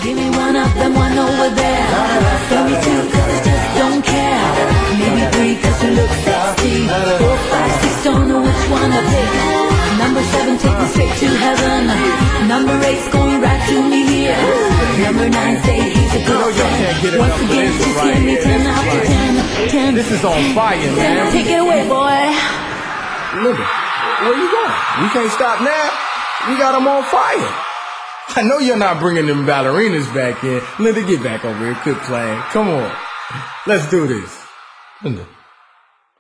Give me one up, then one over there. Give me two, cause I just don't care. Maybe three, cause you look sexy. 4, 5, 6, don't know which one to pick. Number 7, take me straight to heaven. Number 8's going right to me here. Number 9, say he's a good friend. Once again, she's giving me 10 out of 10. 10. This is on fire, man. Take it away, boy. Linda, where you going? We can't stop now. We got them on fire. I know you're not bringing them ballerinas back in. Linda, get back over here. Quit playing. Come on. Let's do this. Linda.